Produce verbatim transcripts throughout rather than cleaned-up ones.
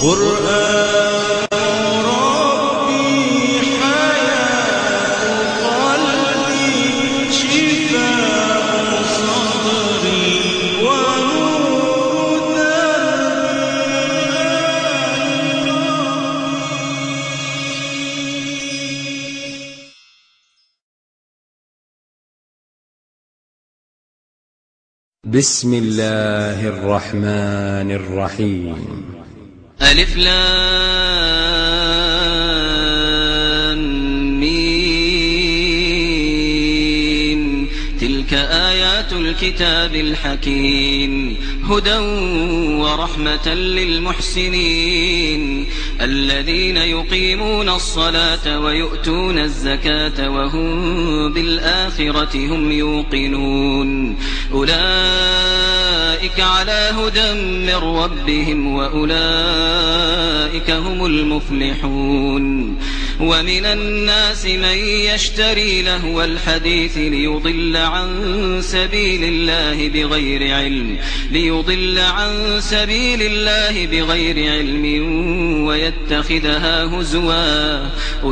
قرآن ربي حياة قلبي شفاء صدري ونور دربي. بسم الله الرحمن الرحيم. ألف لام ميم. تلك آيات الكتاب الحكيم هدى ورحمة للمحسنين الذين يقيمون الصلاة ويؤتون الزكاة وهم بالآخرة هم يوقنون أولئك على هدى من ربهم وأولئك هم المفلحون. ومن الناس من يشتري لهو الحديث ليضل عن سبيل الله بغير علم ليضل عن سبيل الله بغير علم ويتخذها هزوا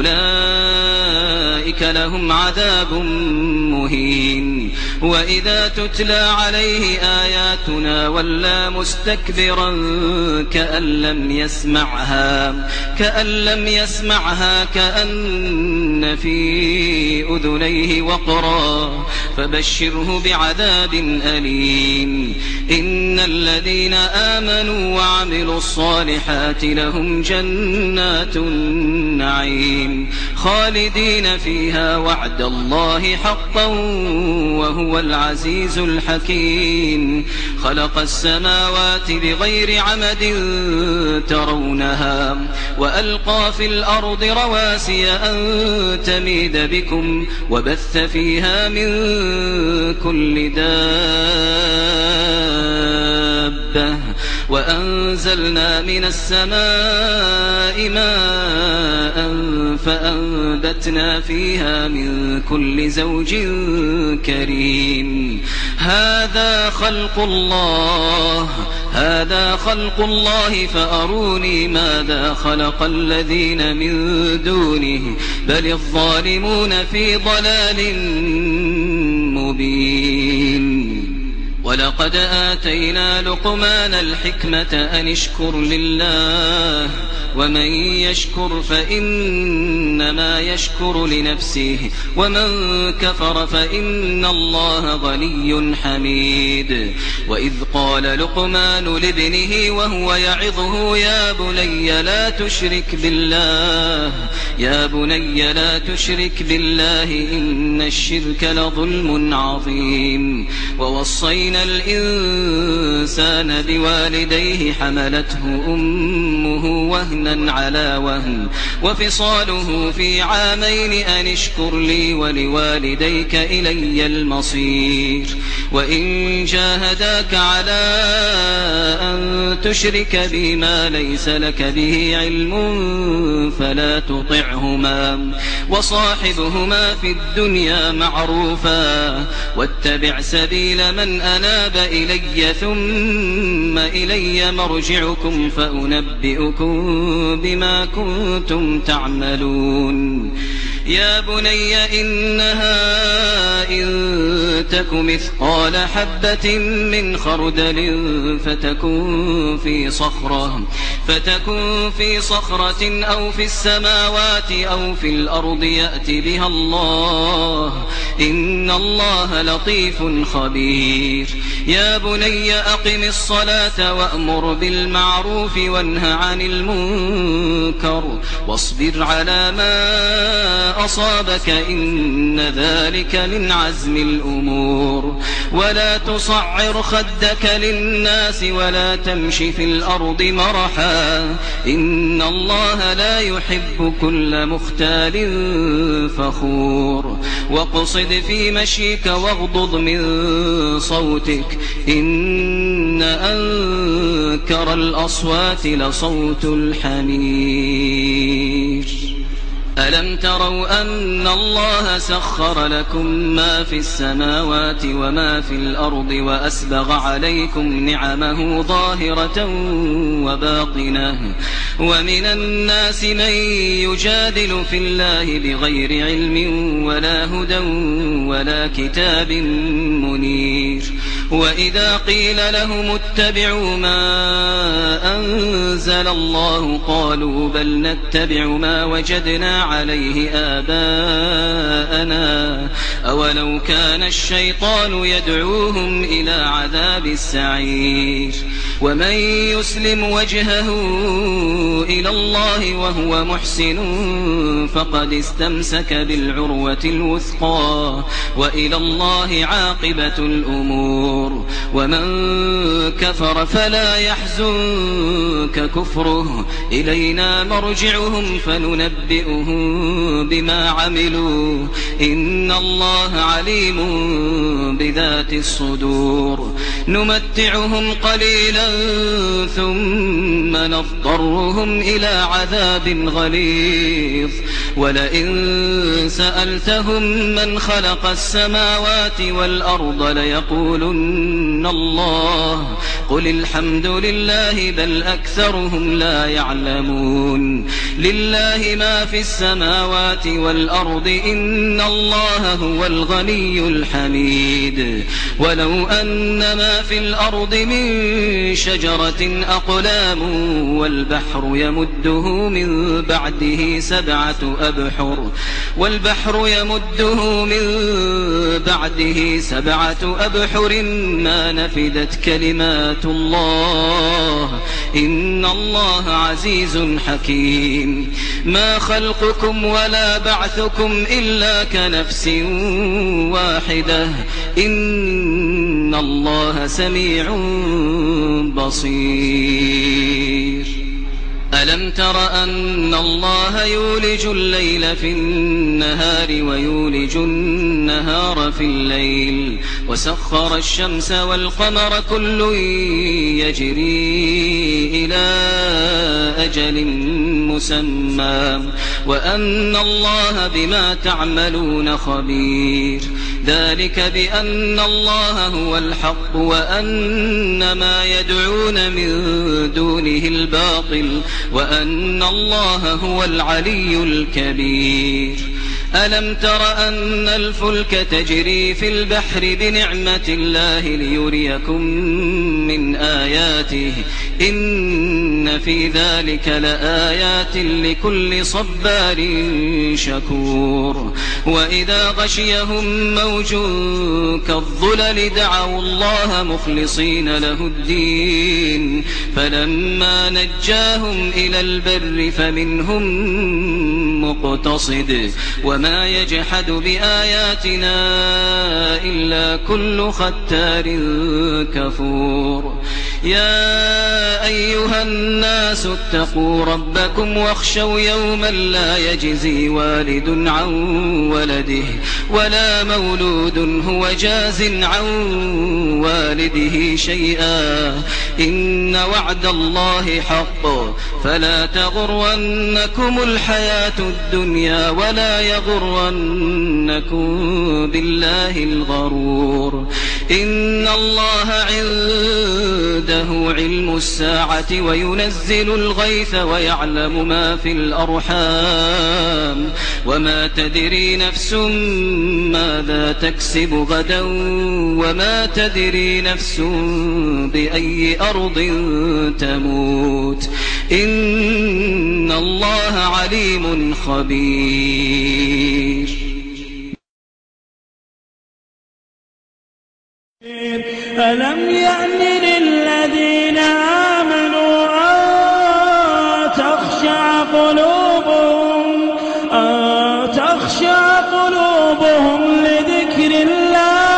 أولئك لهم عذاب مهين. وإذا تتلى عليه آياتنا ولى مستكبرا كأن لم يسمعها كأن لم يسمعها كأن في أذنيه وقرا فبشره بعذاب أليم. إن الذين آمنوا وعملوا الصالحات لهم جنات النعيم خالدين فيها وعد الله حقا وهو العزيز الحكيم. خلق السماوات بغير عمد ترونها وألقى في الأرض رواسي أن تميد بكم وبث فيها من كل دابة وأنزلنا من السماء ماء فأنبتنا فيها من كل زوج كريم. هذا خلق الله هذا خلق الله فأروني ماذا خلق الذين من دونه بل الظالمون في ضلال مبين. ولقد آتينا لقمان الحكمة أن اشكر لله ومن يشكر فإنما يشكر لنفسه ومن كفر فإن الله غني حميد. وإذ قال لقمان لابنه وهو يعظه يا بني لا تشرك بالله يا بني لا تشرك بالله إن الشرك لظلم عظيم. ووصينا الإنسان بوالديه حملته أمه وهنا على وهن وفصاله في عامين أن اشكر لي ولوالديك إلي المصير. وإن جاهداك على أن تشرك بي ما ليس لك به علم فلا تطعهما وصاحبهما في الدنيا معروفا واتبع سبيل من أناب إلي ثم إلي مرجعكم فأنبئكم بما كنتم تعملون. يا بني إنها إن تك مثقال حبة من خردل فتكن في صخرة فتكن في صخرة أو في السماوات أو في الأرض يأت بها الله إن الله لطيف خبير. يا بني أقم الصلاة وأمر بالمعروف وانه عن المنكر واصبر على ما أصابك إن ذلك من عزم الأمور. ولا تصعر خدك للناس ولا تمش في الأرض مرحا إن الله لا يحب كل مختال فخور. واقصد في مشيك واغضض من صوتك إن أنكر الأصوات لصوت الحمير. ألم تروا أن الله سخر لكم ما في السماوات وما في الأرض وأسبغ عليكم نعمه ظاهرة وباطنة ومن الناس من يجادل في الله بغير علم ولا هدى ولا كتاب منير وإذا قيل لهم اتبعوا ما أنزل الله قالوا بل نتبع ما وجدنا عليه آباءنا أولو كان الشيطان يدعوهم إلى عذاب السعير ومن يسلم وجهه إلى الله وهو محسن فقد استمسك بالعروة الوثقى وإلى الله عاقبة الأمور ومن كفر فلا يحزنك كفره إلينا مرجعهم فننبئهم بما عملوا إن الله عليم بذات الصدور نمتعهم قليلا ثم نضطرهم إلى عذاب غليظ ولئن سألتهم من خلق السماوات والأرض ليقولن الله قل الحمد لله بل أكثرهم لا يعلمون لله ما في السماوات والأرض إن الله هو الغني الحميد ولو أن ما في الأرض من شجرة أقلام والبحر يمده من بعده سبعة أبحر والبحر يمده من بعده سبعة أبحر ما نفدت كلمات الله إن الله عزيز حكيم ما خلقكم ولا بعثكم إلا كنفس واحدة إن الله سميع بصير ألم تر أن الله يولج الليل في النهار ويولج النهار في الليل وسخر الشمس والقمر كل يجري إلى أجل مسمى وأن الله بما تعملون خبير ذلك بأن الله هو الحق وأن ما يدعون من دونه الباطل وأن الله هو العلي الكبير ألم تر أن الفلك تجري في البحر بنعمة الله ليريكم من آياته إن في ذلك لآيات لكل صبار شكور وإذا غشيهم موج كالظلل دعوا الله مخلصين له الدين فلما نجاهم إلى البر فمنهم مقتصد وما يجحد بآياتنا إلا كل ختار كفور يا أيها الناس اتقوا ربكم واخشوا يوما لا يجزي والد عن ولده ولا مولود هو جاز عن والده شيئا إن وعد الله حق فلا تغرنكم الحياة الدنيا ولا يغرنكم بالله الغرور إن الله عنده علم الساعة وينزل الغيث ويعلم ما في الأرحام وما تدري نفس ماذا تكسب غدا وما تدري نفس بأي أرض تموت إن الله عليم خبير ألم يأن للذين آمنوا أن تخشع قلوبهم أن تخشع قلوبهم لذكر الله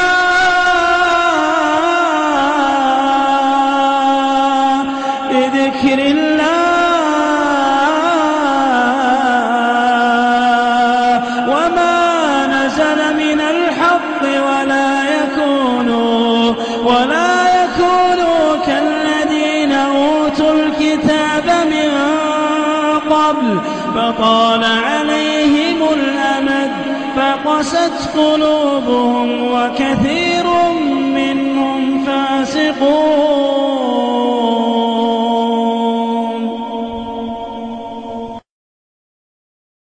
لذكر الله وما نزل من الحق ولا يكونوا ولا يكونوا كالذين أوتوا الكتاب من قبل فطال عليهم الأمد فقست قلوبهم وكثير منهم فاسقون